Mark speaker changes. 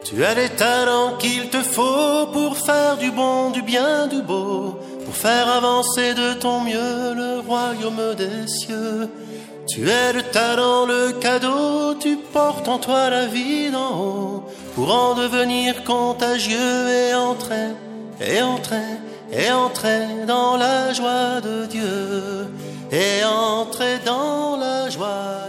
Speaker 1: Tu as les talents qu'il te faut pour faire du bon, du bien, du beau, pour faire avancer de ton mieux le royaume des cieux. Tu es le talent, le cadeau, tu portes en toi la vie d'en haut, pour en devenir contagieux et entrer dans la joie de Dieu, et entrer dans la joie